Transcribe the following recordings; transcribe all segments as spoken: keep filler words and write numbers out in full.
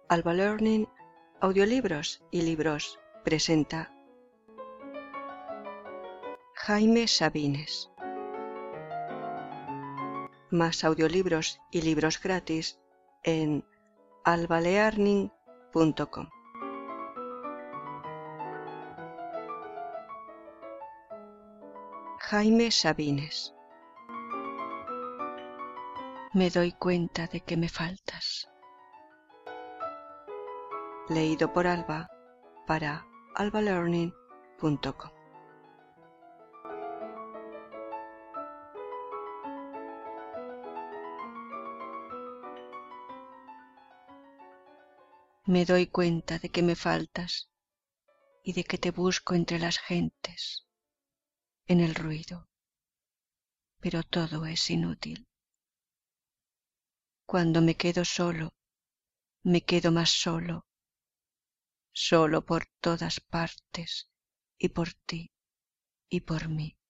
Alba Learning, audiolibros y libros presenta Jaime Sabines. Más audiolibros y libros gratis en alba learning punto com. Jaime Sabines. Me doy cuenta de que me faltas. Leído por Alba para alba learning punto com. Me doy cuenta de que me faltas y de que te busco entre las gentes, en el ruido, pero todo es inútil. Cuando me quedo solo, me quedo más solo, solo por todas partes y por ti y por mí.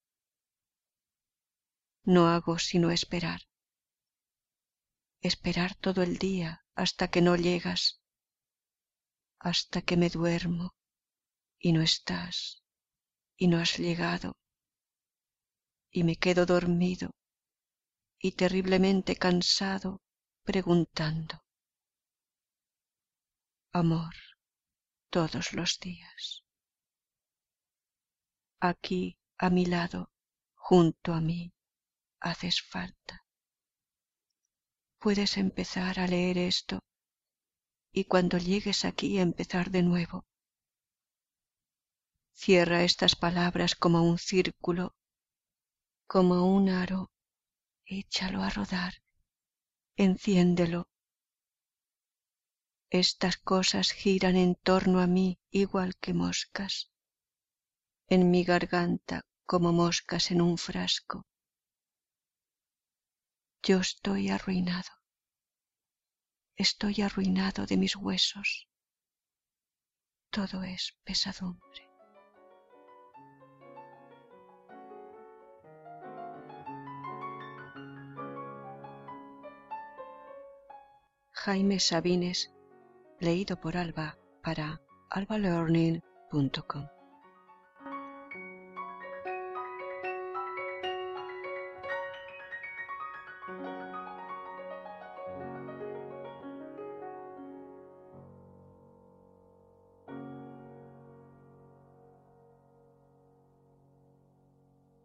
No hago sino esperar, esperar todo el día hasta que no llegas, hasta que me duermo y no estás y no has llegado, y me quedo dormido y terriblemente cansado preguntando, amor, todos los días. Aquí a mi lado, junto a mí, haces falta. Puedes empezar a leer esto y cuando llegues aquí empezar de nuevo. Cierra estas palabras como un círculo, como un aro, échalo a rodar, enciéndelo. Estas cosas giran en torno a mí igual que moscas, en mi garganta como moscas en un frasco. Yo estoy arruinado, estoy arruinado de mis huesos. Todo es pesadumbre. Jaime Sabines, leído por Alba para alba learning punto com.